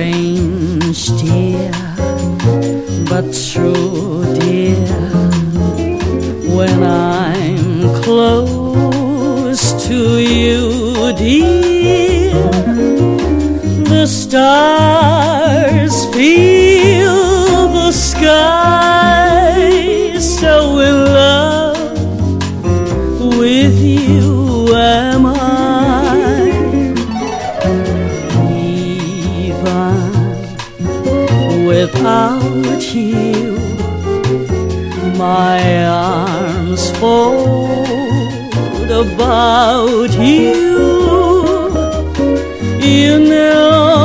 strange, dear, but true, dear. When I'm close to you, dear, the stars fill the sky. So in love with you am I. Without you, my arms fold about you. You know